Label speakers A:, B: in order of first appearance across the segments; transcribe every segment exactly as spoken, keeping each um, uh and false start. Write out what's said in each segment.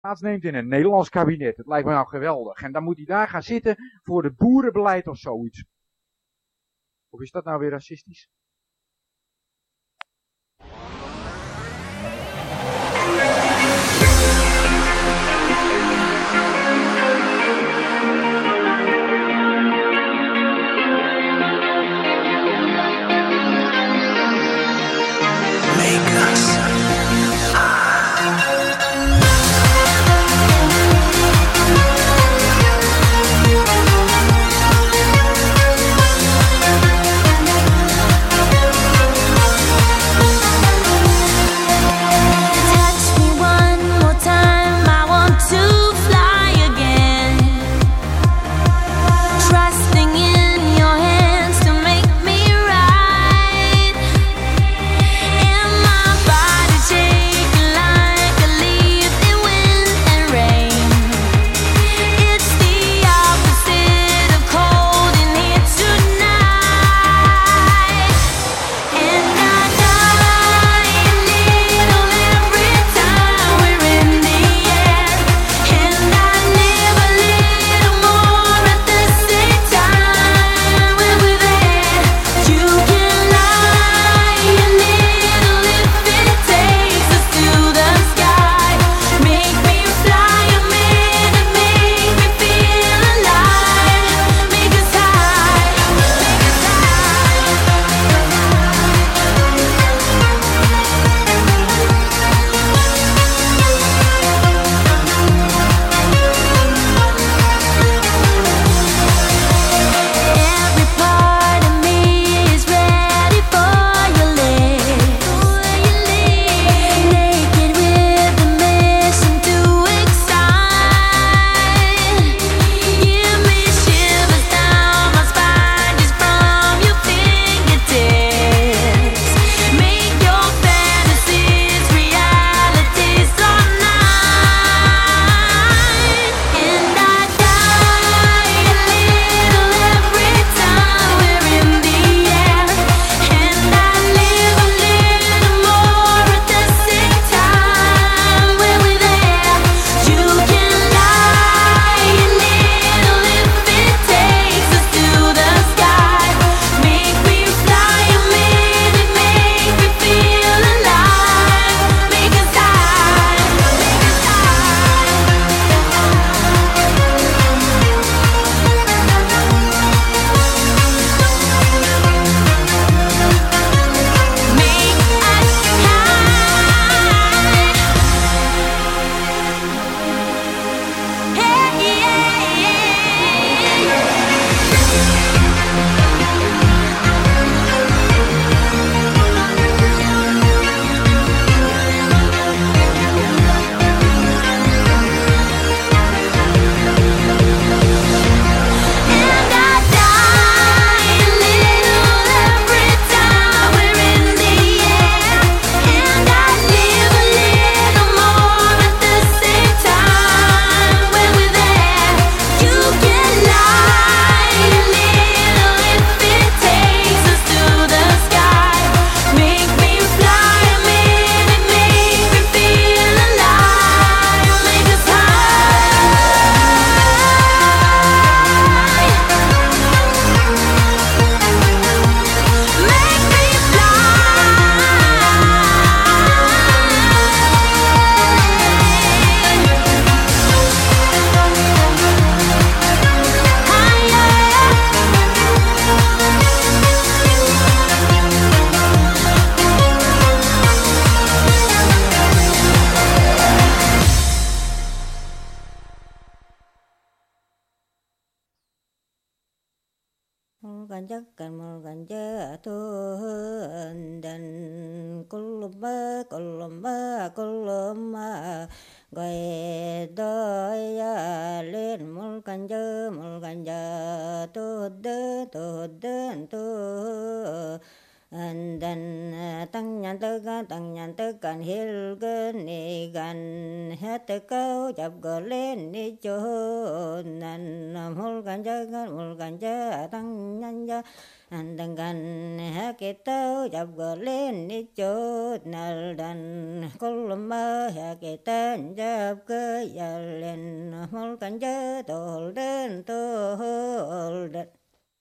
A: plaatsneemt in een Nederlands kabinet. Het lijkt me nou geweldig. En dan moet hij daar gaan zitten voor het boerenbeleid of zoiets. Of is dat nou weer racistisch?
B: Mulkan mulkan jatuhan dan kulma kulma kulma gai doya lên mulkan ja mulkan jatuh dan tuh dan tuh an dan tăng nhàn tư ca tăng nhàn tư can hil cơ ni gan hết tư câu chập gờ lên ni chô nan mul can chơ can mul can chơ tăng nhàn chơ an tăng can hết cái tơ chập gờ lên ni chô nal dan kol mơ hết cái tên chập cơ ya lên mul can chơ tol den tol den.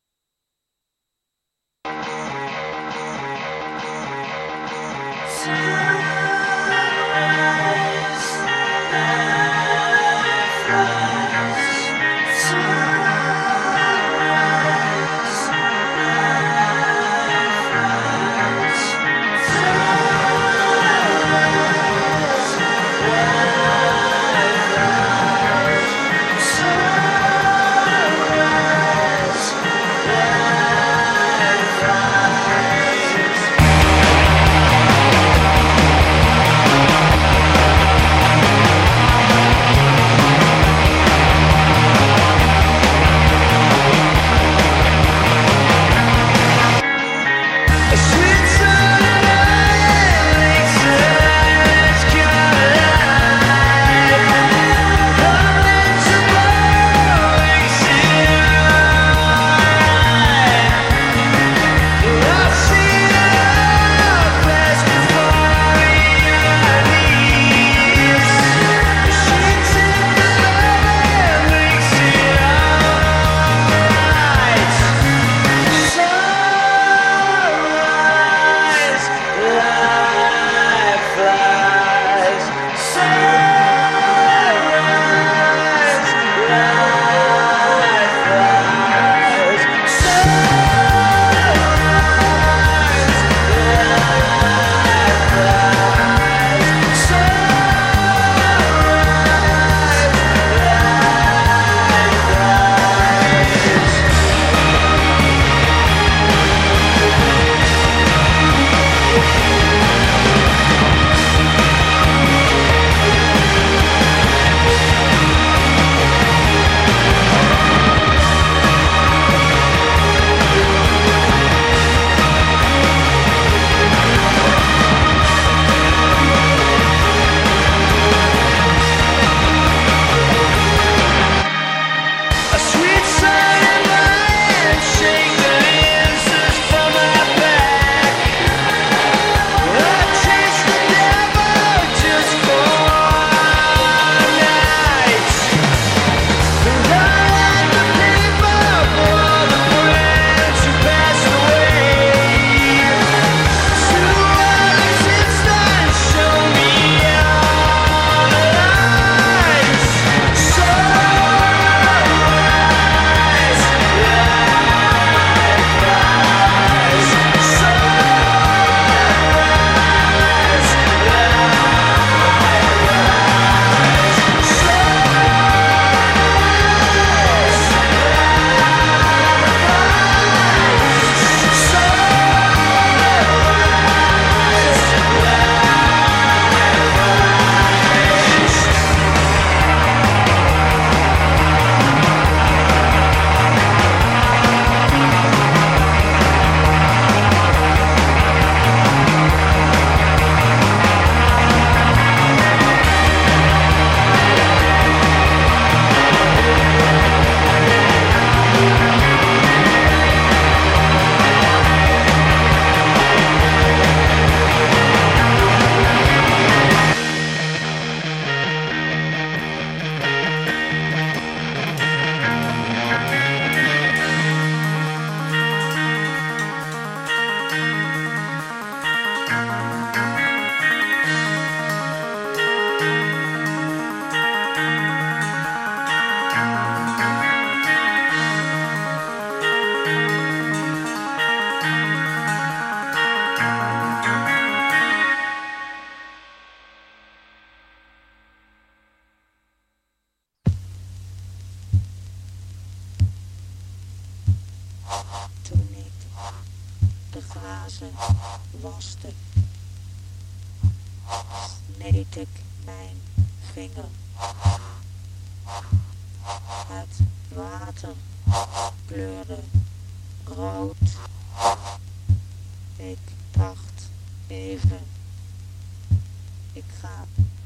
C: glazen waste, sneed ik mijn vinger. Het water kleurde rood. Ik dacht even, ik ga.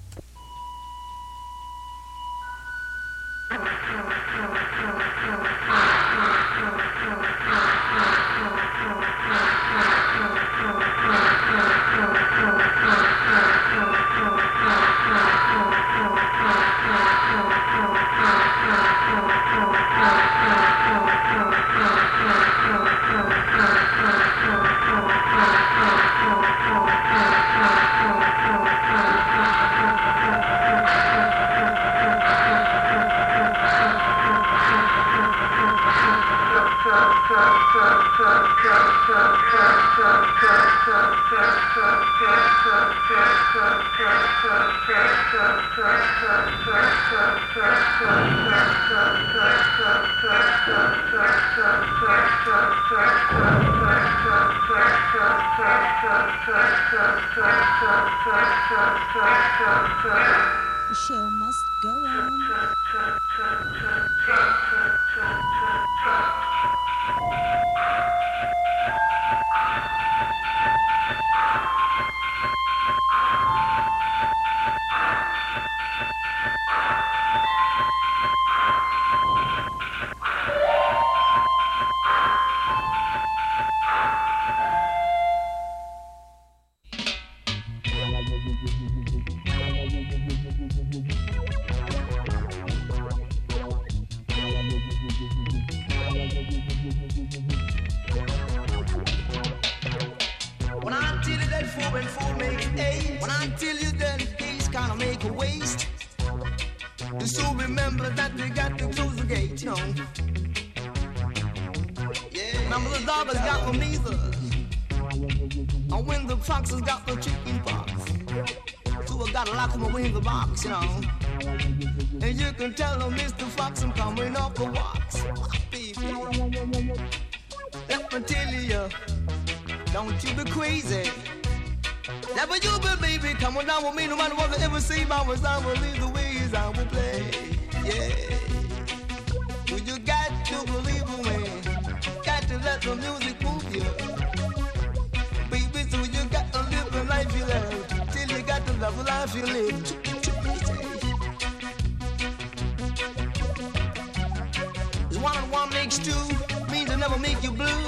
D: The show must go on.
E: When I tell you that four and four make eight, when I tell you that these kind of make a waste, you so remember that they got to close the gate, you know. Yeah. Remember the dog has got the measles, and when the fox has got the chicken pox, so I gotta lock them away in the box, you know. And you can tell them, Mister Fox, I'm coming off the walks. Baby, let me tell you, don't you be crazy. Never you be, baby, come on down with me. No matter what they ever say about us, I will leave the ways I will play. Yeah. Well, you got to believe me. Got to let the music move you. Baby, so you got to live the life you love. Till you got to love the life you live. One and one makes two, means I never make you blue.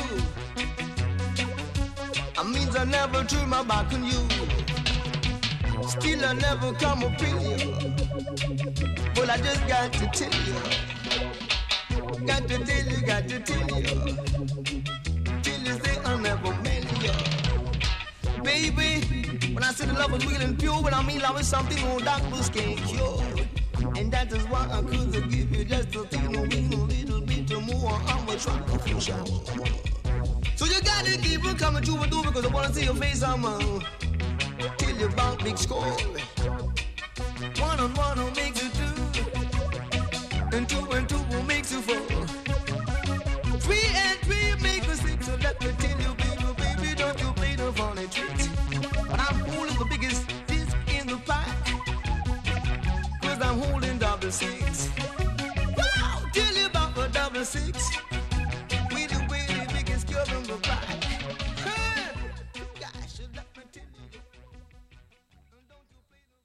E: I means I never turn my back on you. Still I never come up in you. Well, I just got to tell you. Got to tell you, got to tell you. Till you say I'll never marry you. Baby, when I say the love is real and pure, when I mean love is something no doctors can't cure. And that is why I could give you just a little, little, little bit more. I'm a try for sure. So you gotta keep on coming to and through because I wanna see your face. I'm uh, till you about big score. One on one will make you two, and two and two will make you four. Three and three make you six. So let me tell you, baby, baby, don't you play the funny tricks. But I'm holding the biggest disc in the pack. I'm holding double six. Wow, tell you about the double six. We the way the biggest girl from the back. Hey, gosh, let me tell you. Don't you play the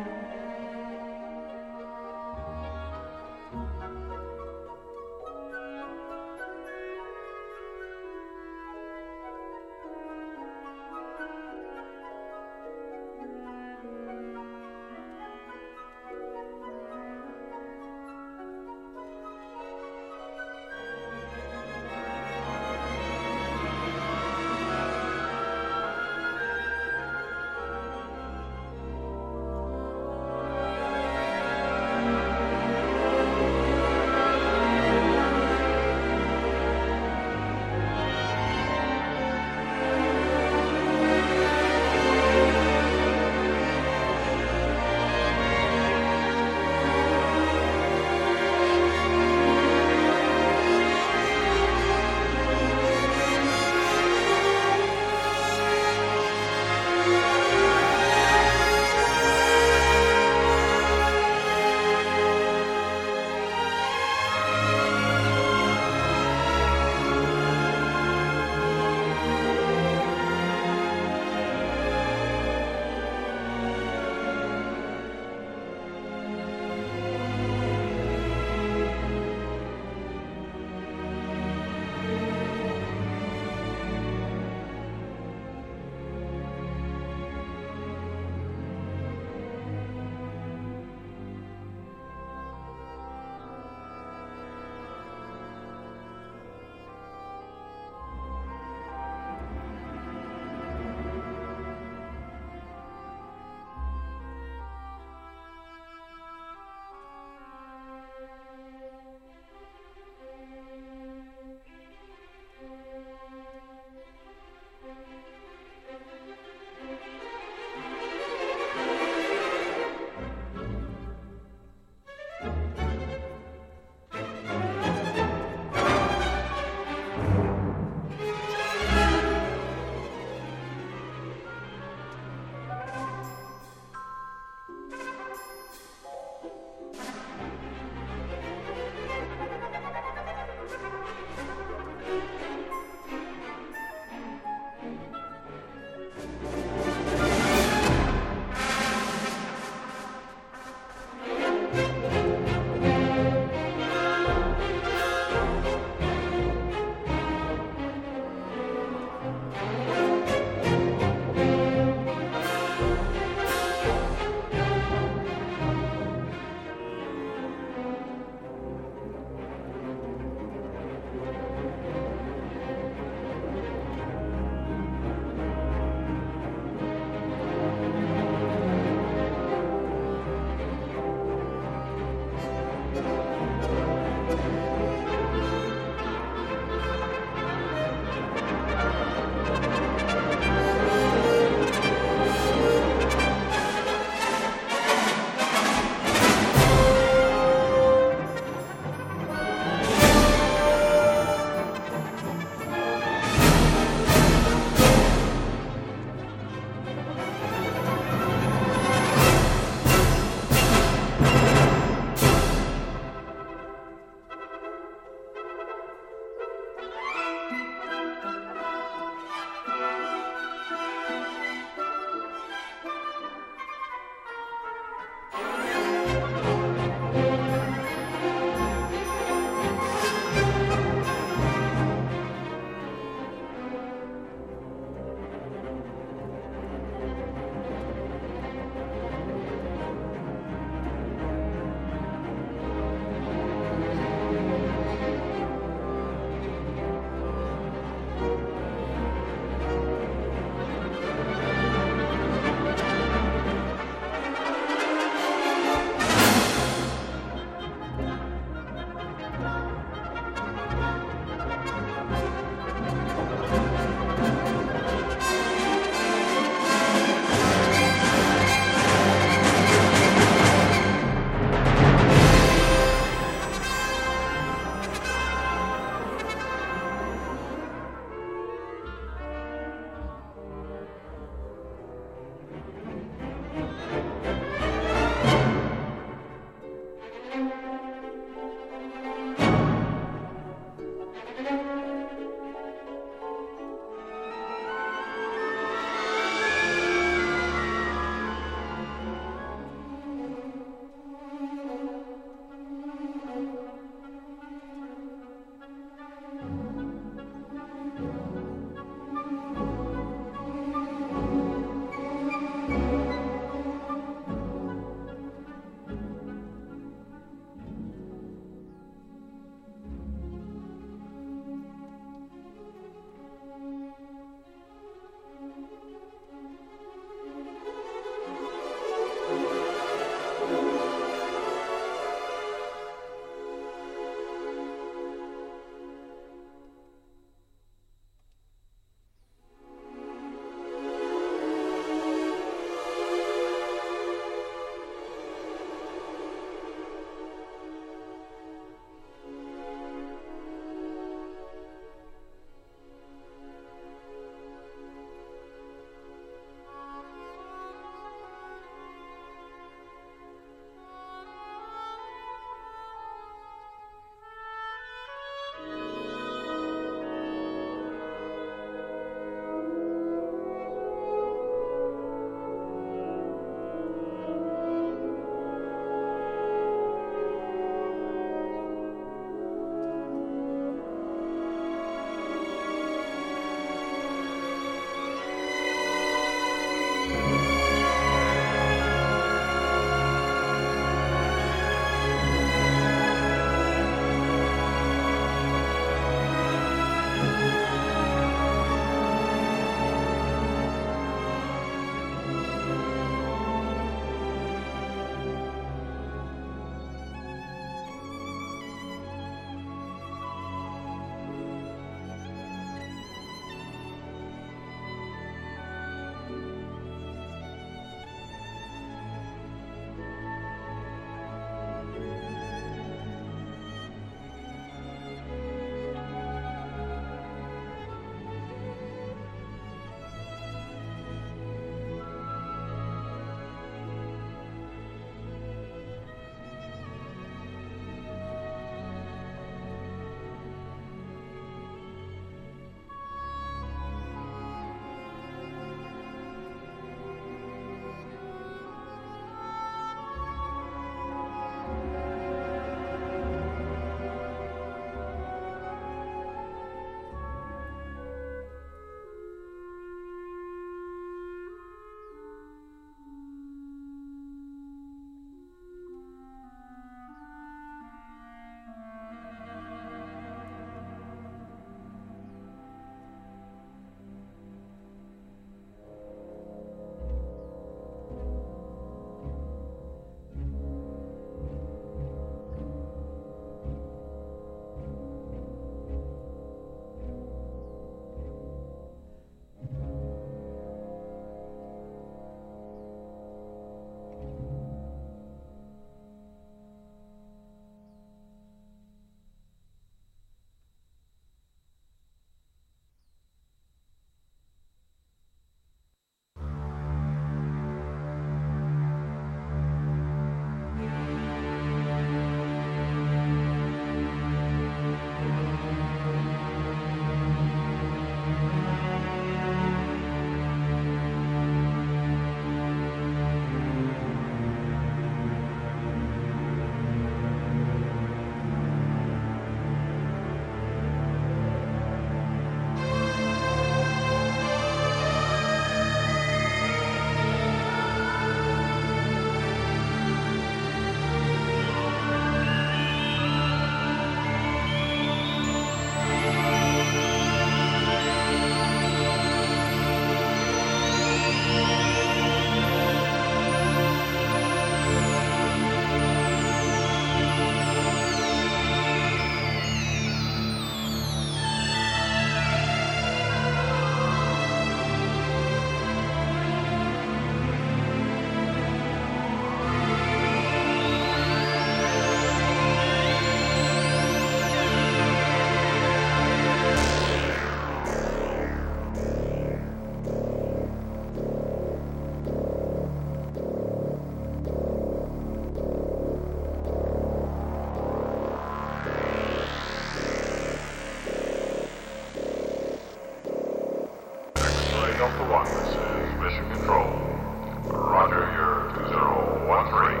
F: one, this is Mission Control. Roger, you're two zero one three.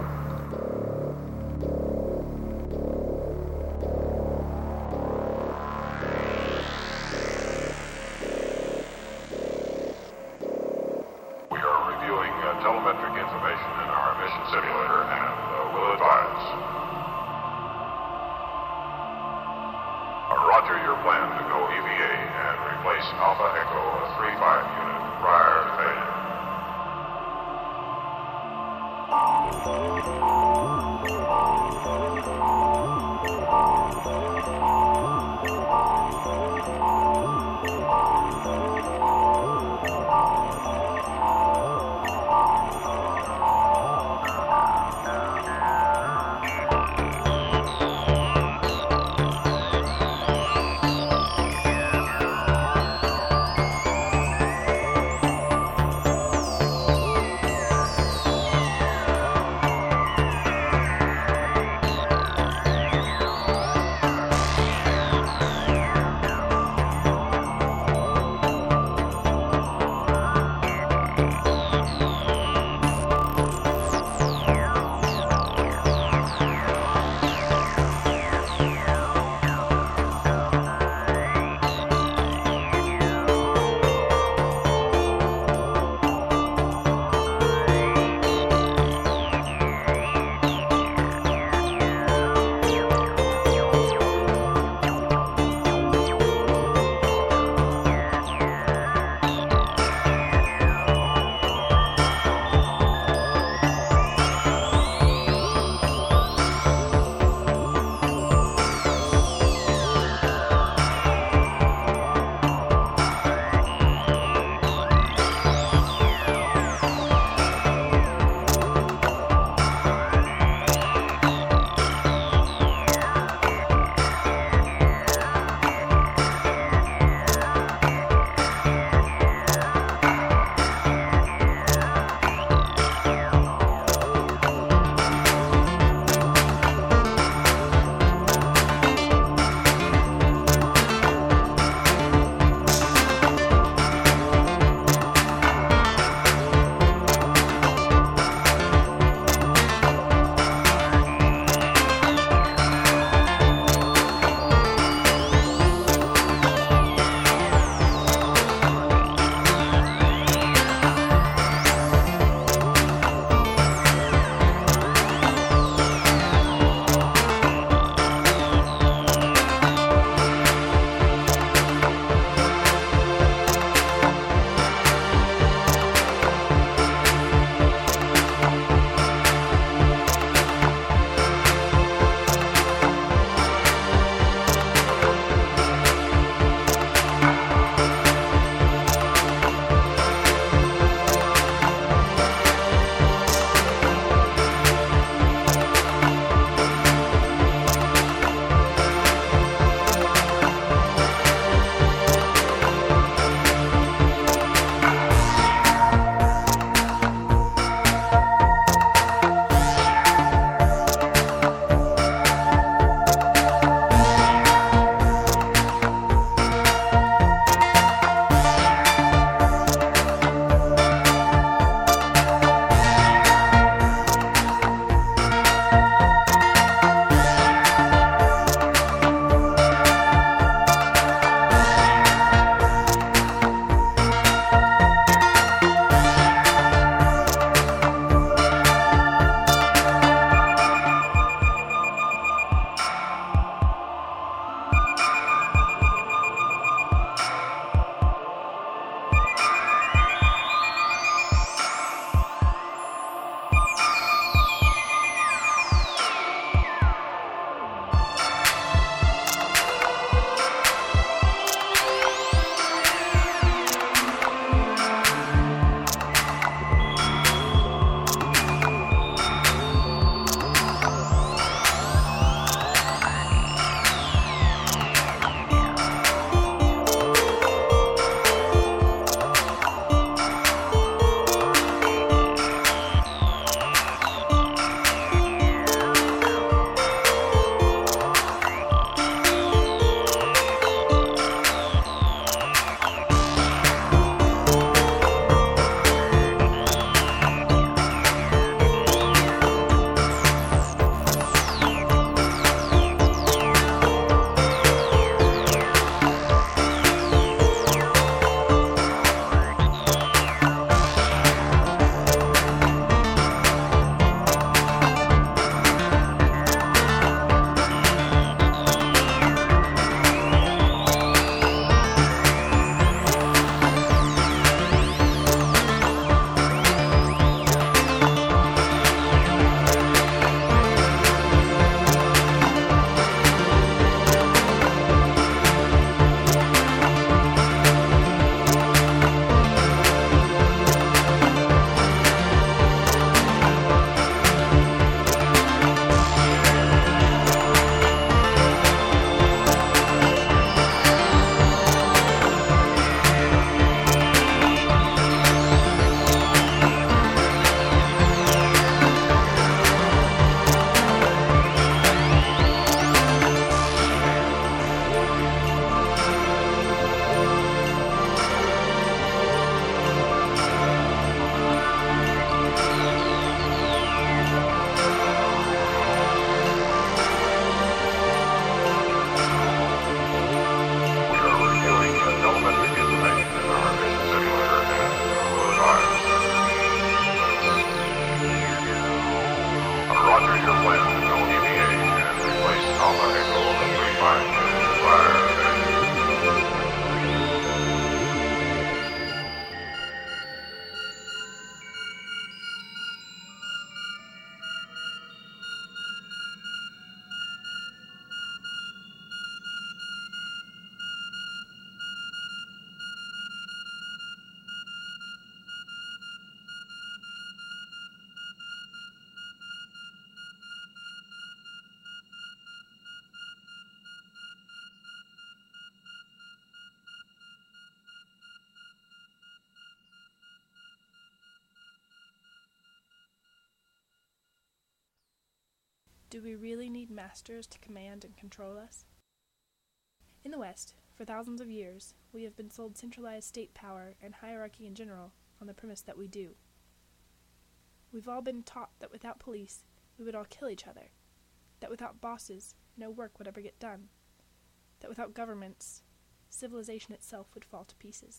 F: We are reviewing uh, telemetric information in our mission simulator and uh, will advise. Uh, Roger, your plan to go E V A and replace Alpha Echo three five unit prior to failure.
G: Do we really need masters to command and control us? In the West, for thousands of years, we have been sold centralized state power and hierarchy in general on the premise that we do. We've all been taught that without police, we would all kill each other, that without bosses, no work would ever get done, that without governments, civilization itself would fall to pieces.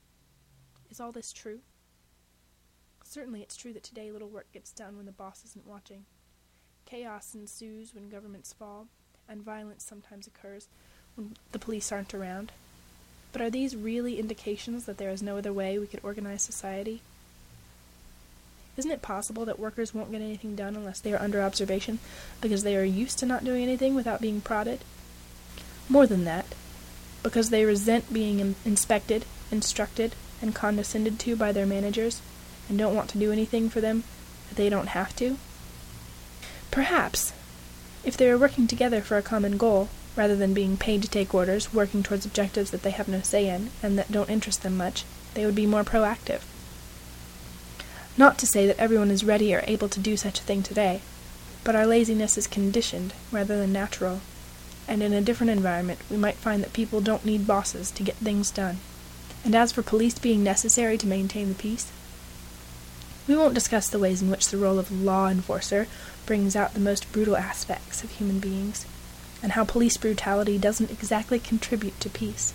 G: Is all this true? Certainly it's true that today little work gets done when the boss isn't watching. Chaos ensues when governments fall, and violence sometimes occurs when the police aren't around. But are these really indications that there is no other way we could organize society? Isn't it possible that workers won't get anything done unless they are under observation, because they are used to not doing anything without being prodded? More than that, because they resent being in- inspected, instructed, and condescended to by their managers, and don't want to do anything for them that they don't have to? Perhaps, if they were working together for a common goal, rather than being paid to take orders, working towards objectives that they have no say in, and that don't interest them much, they would be more proactive. Not to say that everyone is ready or able to do such a thing today, but our laziness is conditioned rather than natural, and in a different environment we might find that people don't need bosses to get things done. And as for police being necessary to maintain the peace, we won't discuss the ways in which the role of law enforcer brings out the most brutal aspects of human beings, and how police brutality doesn't exactly contribute to peace.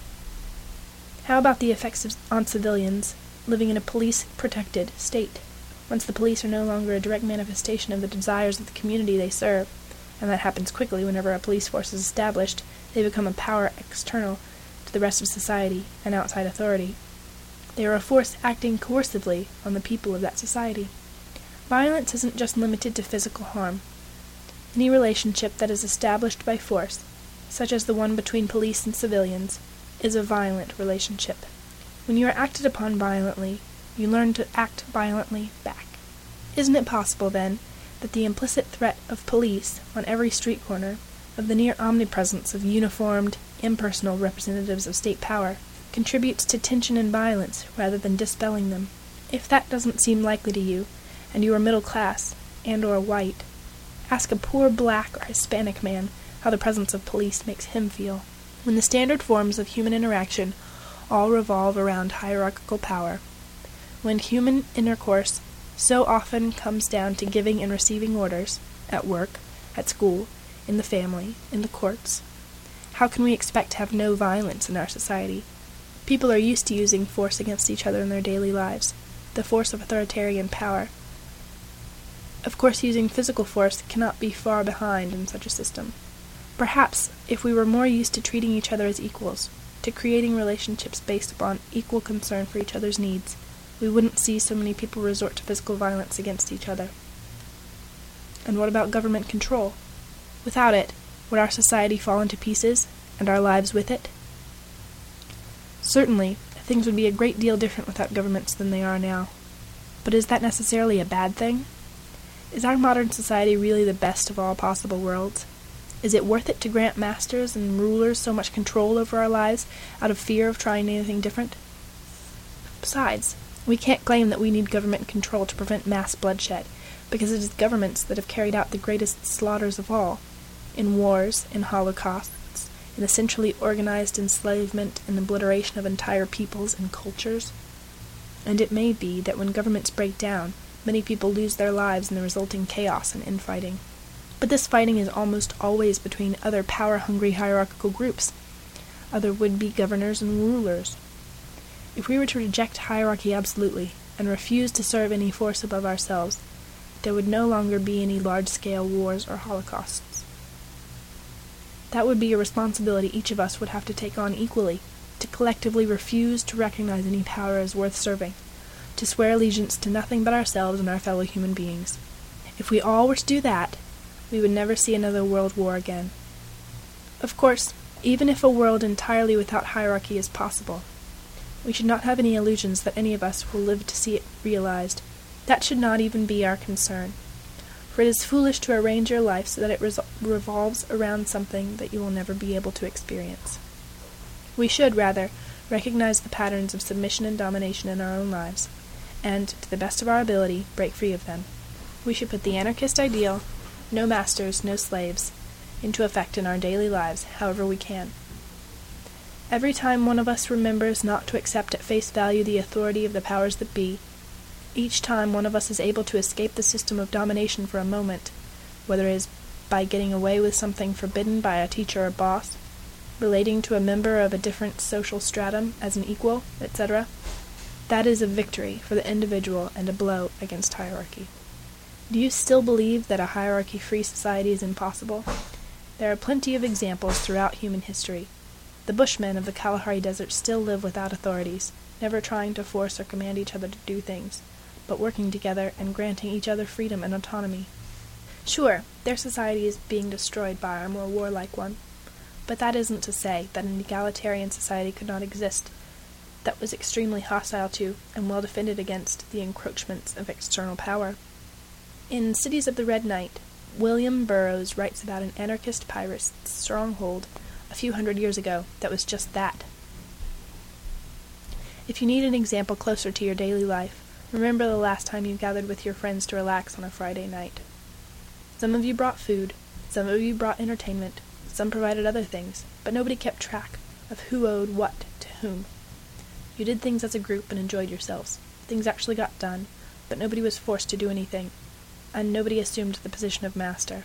G: How about the effects of, on civilians living in a police-protected state, once the police are no longer a direct manifestation of the desires of the community they serve, and that happens quickly whenever a police force is established, they become a power external to the rest of society and outside authority. They are a force acting coercively on the people of that society. Violence isn't just limited to physical harm. Any relationship that is established by force, such as the one between police and civilians, is a violent relationship. When you are acted upon violently, you learn to act violently back. Isn't it possible, then, that the implicit threat of police on every street corner, of the near omnipresence of uniformed, impersonal representatives of state power, contributes to tension and violence rather than dispelling them? If that doesn't seem likely to you, and you are middle class, and or white, ask a poor black or Hispanic man how the presence of police makes him feel. When the standard forms of human interaction all revolve around hierarchical power, when human intercourse so often comes down to giving and receiving orders, at work, at school, in the family, in the courts, how can we expect to have no violence in our society? People are used to using force against each other in their daily lives, the force of authoritarian power. Of course, using physical force cannot be far behind in such a system. Perhaps, if we were more used to treating each other as equals, to creating relationships based upon equal concern for each other's needs, we wouldn't see so many people resort to physical violence against each other. And what about government control? Without it, would our society fall into pieces, and our lives with it? Certainly, things would be a great deal different without governments than they are now. But is that necessarily a bad thing? Is our modern society really the best of all possible worlds? Is it worth it to grant masters and rulers so much control over our lives out of fear of trying anything different? Besides, we can't claim that we need government control to prevent mass bloodshed, because it is governments that have carried out the greatest slaughters of all, in wars, in holocausts, in the centrally organized enslavement and obliteration of entire peoples and cultures. And it may be that when governments break down, many people lose their lives in the resulting chaos and infighting. But this fighting is almost always between other power-hungry hierarchical groups, other would-be governors and rulers. If we were to reject hierarchy absolutely, and refuse to serve any force above ourselves, there would no longer be any large-scale wars or holocausts. That would be a responsibility each of us would have to take on equally, to collectively refuse to recognize any power as worth serving, to swear allegiance to nothing but ourselves and our fellow human beings. If we all were to do that, we would never see another world war again. Of course, even if a world entirely without hierarchy is possible, we should not have any illusions that any of us will live to see it realized. That should not even be our concern, for it is foolish to arrange your life so that it resol- revolves around something that you will never be able to experience. We should, rather, recognize the patterns of submission and domination in our own lives, and, to the best of our ability, break free of them. We should put the anarchist ideal no masters, no slaves, into effect in our daily lives, however we can. Every time one of us remembers not to accept at face value the authority of the powers that be, each time one of us is able to escape the system of domination for a moment, whether it is by getting away with something forbidden by a teacher or boss, relating to a member of a different social stratum as an equal, et cetera, that is a victory for the individual and a blow against hierarchy. Do you still believe that a hierarchy-free society is impossible? There are plenty of examples throughout human history. The Bushmen of the Kalahari Desert still live without authorities, never trying to force or command each other to do things, but working together and granting each other freedom and autonomy. Sure, their society is being destroyed by our more warlike one, but that isn't to say that an egalitarian society could not exist, that was extremely hostile to and well defended against the encroachments of external power. In Cities of the Red Night, William Burroughs writes about an anarchist pirate's stronghold a few hundred years ago that was just that. If you need an example closer to your daily life, remember the last time you gathered with your friends to relax on a Friday night. Some of you brought food, some of you brought entertainment, some provided other things, but nobody kept track of who owed what to whom. You did things as a group and enjoyed yourselves. Things actually got done, but nobody was forced to do anything, and nobody assumed the position of master.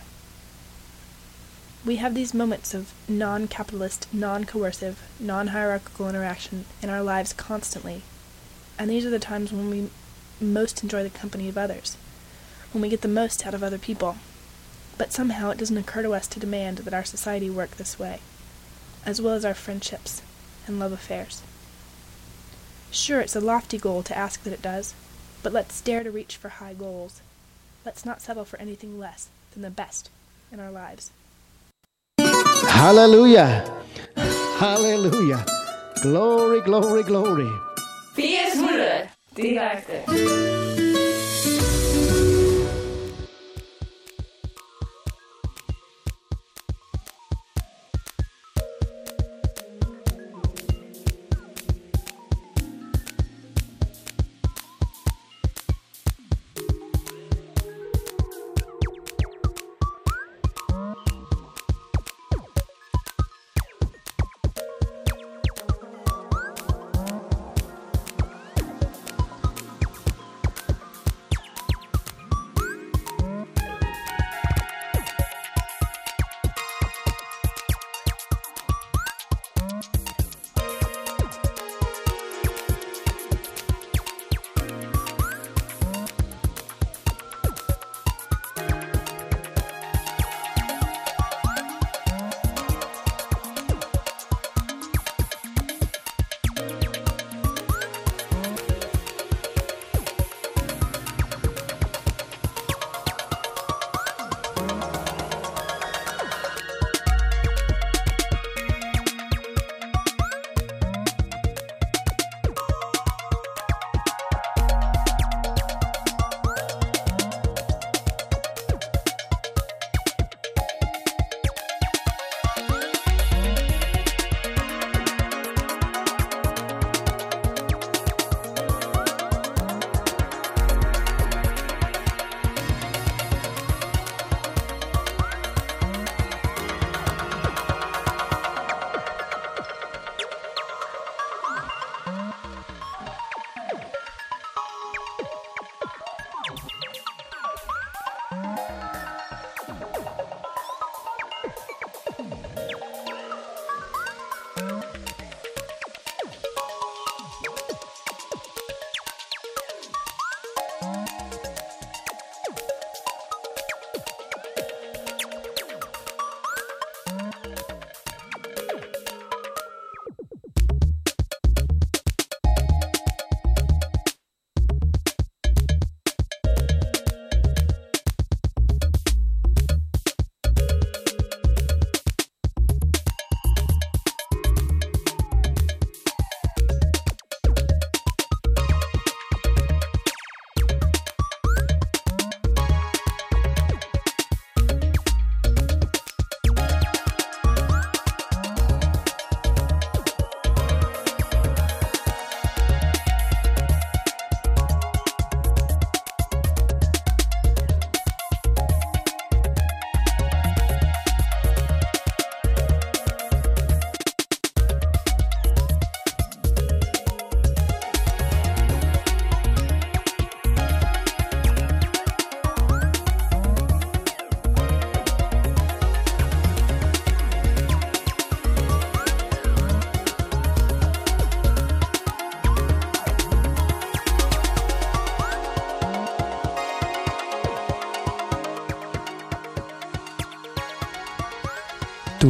G: We have these moments of non-capitalist, non-coercive, non-hierarchical interaction in our lives constantly, and these are the times when we most enjoy the company of others, when we get the most out of other people. But somehow it doesn't occur to us to demand that our society work this way, as well as our friendships and love affairs. Sure, it's a lofty goal to ask that it does, but let's dare to reach for high goals. Let's not settle for anything less than the best in our lives.
H: Hallelujah! Hallelujah! Glory, glory, glory!
I: Wie is moeder? Die werkte.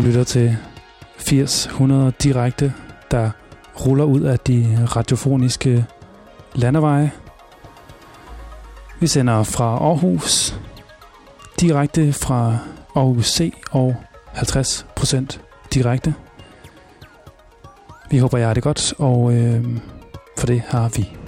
J: lytter til firs hundrede direkte, der ruller ud af de radiofoniske landeveje. Vi sender fra Aarhus, direkte fra Aarhus C og halvtreds procent direkte. Vi håber, jeg har det godt, og øh, for det har vi.